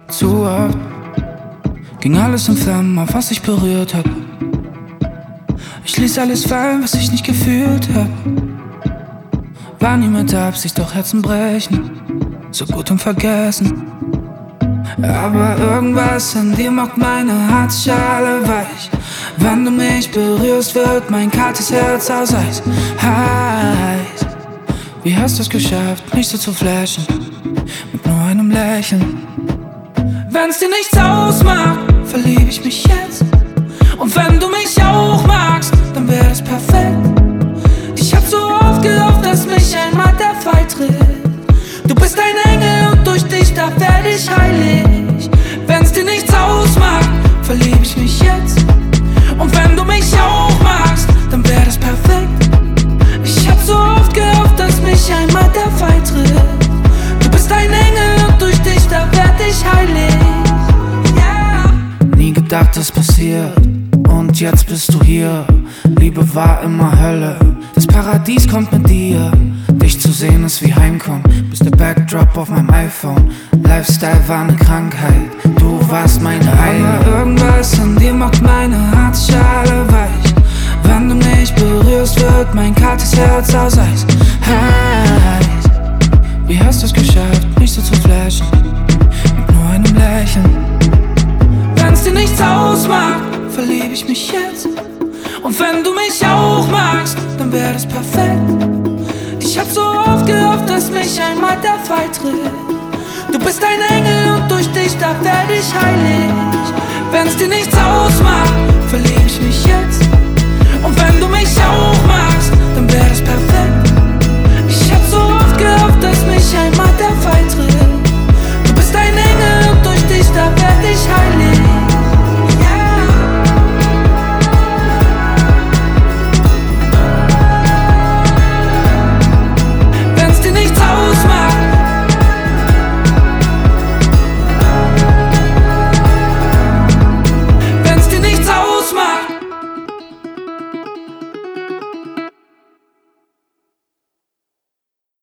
Zu oft ging alles in Flammen, auf was ich berührt hab. Ich ließ alles fallen, was ich nicht gefühlt hab. War nie mit Absicht, doch Herzen brechen, so gut und vergessen. Aber irgendwas an dir macht meine Herzschale weich. Wenn du mich berührst, wird mein kaltes Herz aus Eis. Heiß, wie hast du's geschafft, mich so zu flashen, mit nur einem Lächeln? Wenn's dir nichts ausmacht, verlieb ich mich jetzt. Und wenn du mich auch magst, dann wär das perfekt. Ich hab so oft gehofft, dass mich einmal der Fall trifft. Du bist ein Engel und durch dich, da werd ich heilig. Wenn's dir nichts ausmacht, verlieb ich mich jetzt. Und wenn du mich auch magst, dann wär das perfekt. Ich hab so oft gehofft, dass mich einmal der Fall trifft. Du bist ein Engel und durch dich, da werd ich heilig. Yeah. Nie gedacht, das passiert, und jetzt bist du hier. Liebe war immer Hölle, das Paradies kommt mit dir. Dich zu sehen ist wie Heimkommen, bist der Backdrop auf meinem iPhone. Lifestyle war eine Krankheit, du warst meine Heilung. Aber irgendwas an dir macht meine Herzschale weich. Wenn du mich berührst, wird mein kaltes Herz aus Eis. Heiß, wie hast du's geschafft, mich so zu flashen, mit nur einem Lächeln? Wenn's dir nichts ausmacht, verlieb ich mich jetzt. Und wenn du mich auch magst, dann wär das perfekt. Ich hab so oft gehofft, dass mich einmal der Fall trifft. Du bist ein Engel und durch dich, da werd ich heilig. Wenn's dir nichts ausmacht, verlieb ich mich jetzt. Und wenn du mich auch magst,